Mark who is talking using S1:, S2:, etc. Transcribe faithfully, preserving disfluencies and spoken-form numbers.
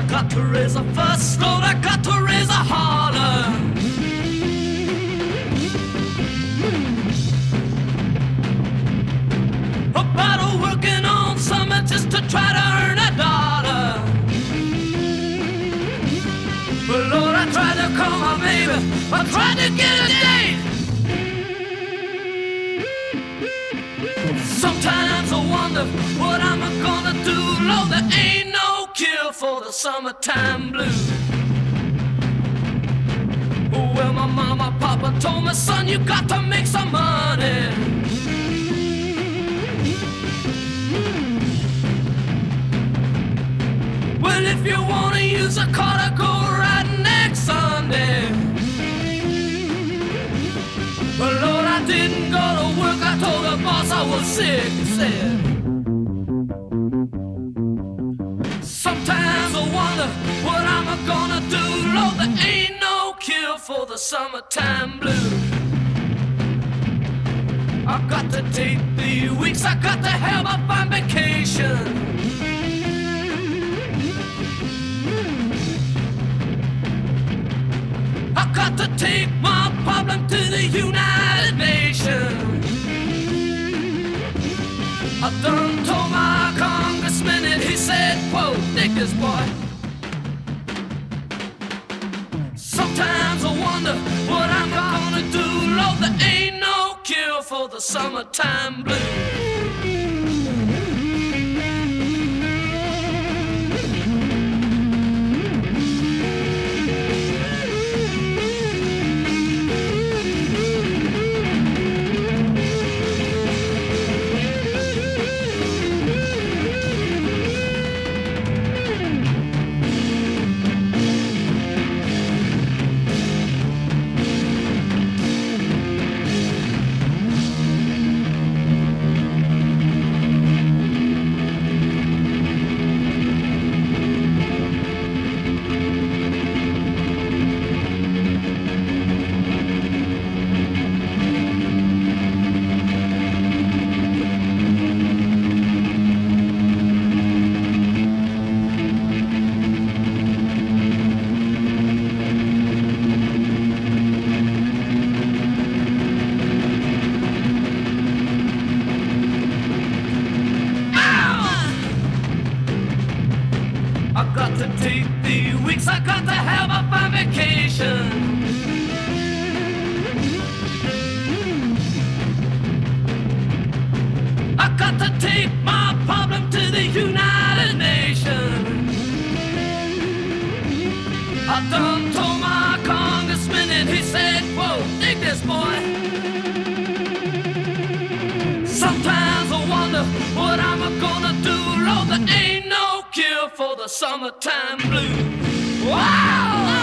S1: got to raise a fuss, Lord, I got to raise a holler. About working on something just to try to earn a dollar. But Lord, I tried to call my baby, I tried to get a date. Sometimes I wonder what I'm gonna do, Lord, there ain't no cure for the summertime blues. Well, my mama, papa told me, son, you got to make some money. Well, if you wanna use a car to go right next Sunday. Well, Lord, I didn't go to work, I told the boss I was sick, he said. Sometimes I wonder what I'm gonna do, Lord, there ain't no cure for the summertime blues. I've got to take the weeks, I got to have a fine vacation. I got to take my problem to the United Nations. I done told my congressman and he said, quote, dig this boy. Sometimes I wonder what I'm gonna do, Lord, there ain't no cure for the summertime blues. Summertime blues. Wow!